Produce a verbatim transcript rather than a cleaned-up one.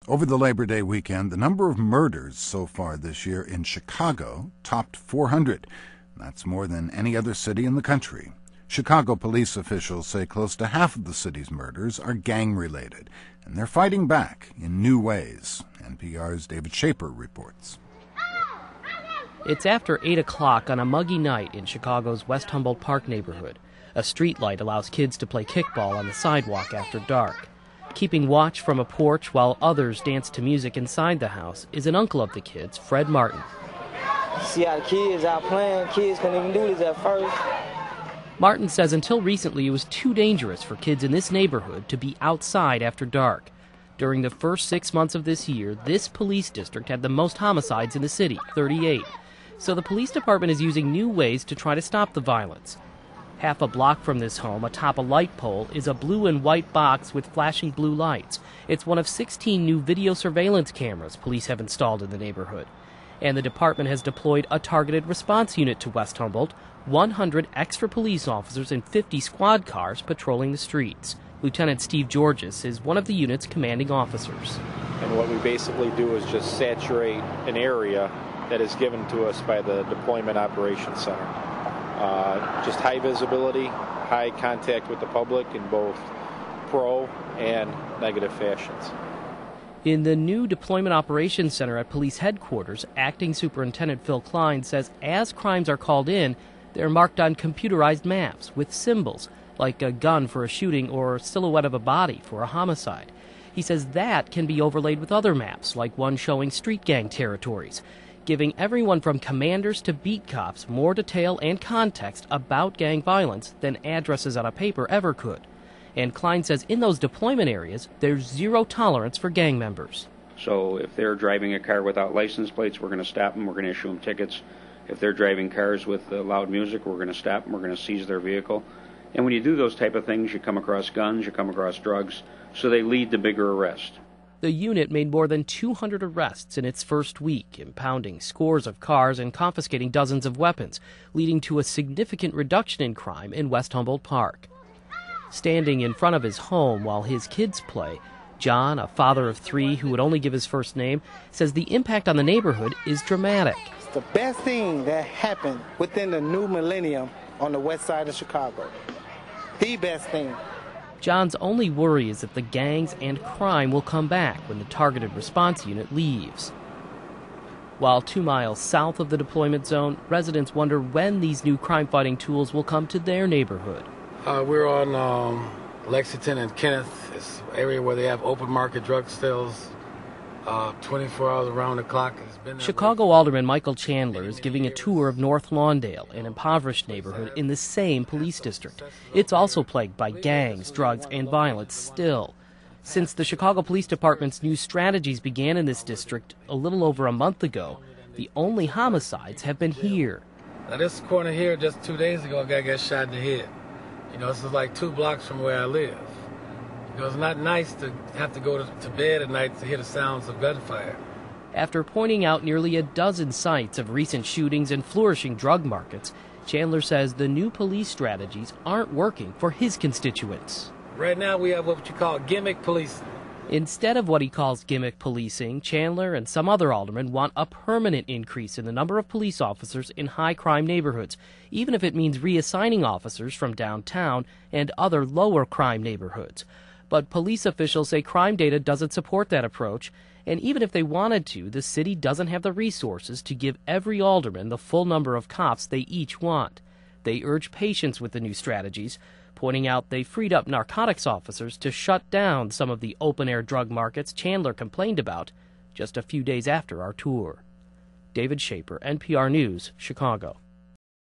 Over the Labor Day weekend, the number of murders so far this year in Chicago topped four hundred. That's more than any other city in the country. Chicago police officials say close to half of the city's murders are gang-related, and they're fighting back in new ways. N P R's David Shaper reports. It's after eight o'clock on a muggy night in Chicago's West Humboldt Park neighborhood. A street light allows kids to play kickball on the sidewalk after dark. Keeping watch from a porch while others dance to music inside the house is an uncle of the kids, Fred Martin. See how the kids out playing, kids couldn't even do this at first. Martin says until recently it was too dangerous for kids in this neighborhood to be outside after dark. During the first six months of this year, this police district had the most homicides in the city, thirty-eight. So the police department is using new ways to try to stop the violence. Half a block from this home, atop a light pole, is a blue and white box with flashing blue lights. It's one of sixteen new video surveillance cameras police have installed in the neighborhood. And the department has deployed a targeted response unit to West Humboldt, one hundred extra police officers and fifty squad cars patrolling the streets. Lieutenant Steve Georges is one of the unit's commanding officers. And what we basically do is just saturate an area that is given to us by the Deployment Operations Center. Uh, just high visibility, high contact with the public in both pro and negative fashions. In the new Deployment Operations Center at Police Headquarters, Acting Superintendent Phil Klein says as crimes are called in, they're marked on computerized maps with symbols, like a gun for a shooting or a silhouette of a body for a homicide. He says that can be overlaid with other maps, like one showing street gang territories, giving everyone from commanders to beat cops more detail and context about gang violence than addresses on a paper ever could. And Klein says in those deployment areas, there's zero tolerance for gang members. So if they're driving a car without license plates, we're going to stop them, we're going to issue them tickets. If they're driving cars with uh, loud music, we're going to stop them, we're going to seize their vehicle. And when you do those type of things, you come across guns, you come across drugs, so they lead to bigger arrests. The unit made more than two hundred arrests in its first week, impounding scores of cars and confiscating dozens of weapons, leading to a significant reduction in crime in West Humboldt Park. Standing in front of his home while his kids play, John, a father of three who would only give his first name, says the impact on the neighborhood is dramatic. It's the best thing that happened within the new millennium on the west side of Chicago. The best thing. John's only worry is that the gangs and crime will come back when the targeted response unit leaves. While two miles south of the deployment zone, residents wonder when these new crime-fighting tools will come to their neighborhood. Uh, we're on um, Lexington and Kenneth. It's an area where they have open market drug sales uh, twenty-four hours around the clock. It's been Chicago way. Alderman Michael Chandler is giving a tour of North Lawndale, an impoverished neighborhood in the same police district. It's also plagued by gangs, drugs, and violence still. Since the Chicago Police Department's new strategies began in this district a little over a month ago, the only homicides have been here. Now this corner here, just two days ago, a guy got shot in the head. You know, this is like two blocks from where I live. You know, it's not nice to have to go to, to bed at night to hear the sounds of gunfire. After pointing out nearly a dozen sites of recent shootings and flourishing drug markets, Chandler says the new police strategies aren't working for his constituents. Right now we have what you call gimmick policing. Instead of what he calls gimmick policing, Chandler and some other aldermen want a permanent increase in the number of police officers in high-crime neighborhoods, even if it means reassigning officers from downtown and other lower-crime neighborhoods. But police officials say crime data doesn't support that approach, and even if they wanted to, the city doesn't have the resources to give every alderman the full number of cops they each want. They urge patience with the new strategies, pointing out they freed up narcotics officers to shut down some of the open-air drug markets Chandler complained about just a few days after our tour. David Shaper, N P R News, Chicago.